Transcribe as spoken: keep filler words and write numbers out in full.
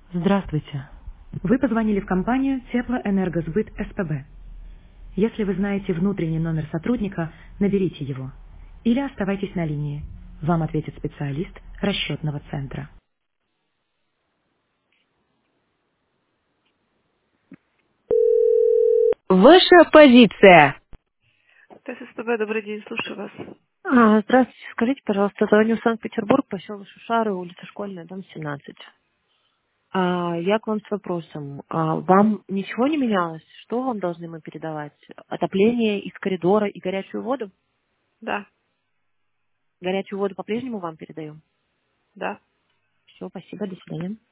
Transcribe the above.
Здравствуйте. Вы позвонили в компанию Теплоэнергосбыт СПБ. Если вы знаете внутренний номер сотрудника, наберите его. Или оставайтесь на линии. Вам ответит специалист расчетного центра. Ваша позиция. ТССПБ, добрый день, слушаю вас. А, здравствуйте, скажите, пожалуйста, звоню в Санкт-Петербург, поселок Шушары, улица Школьная, дом семнадцать. А, я к вам с вопросом. А, вам ничего не менялось? Что вам должны мы передавать? Отопление из коридора и горячую воду? Да, Горячую воду по-прежнему вам передаем? да. Все, спасибо, до свидания.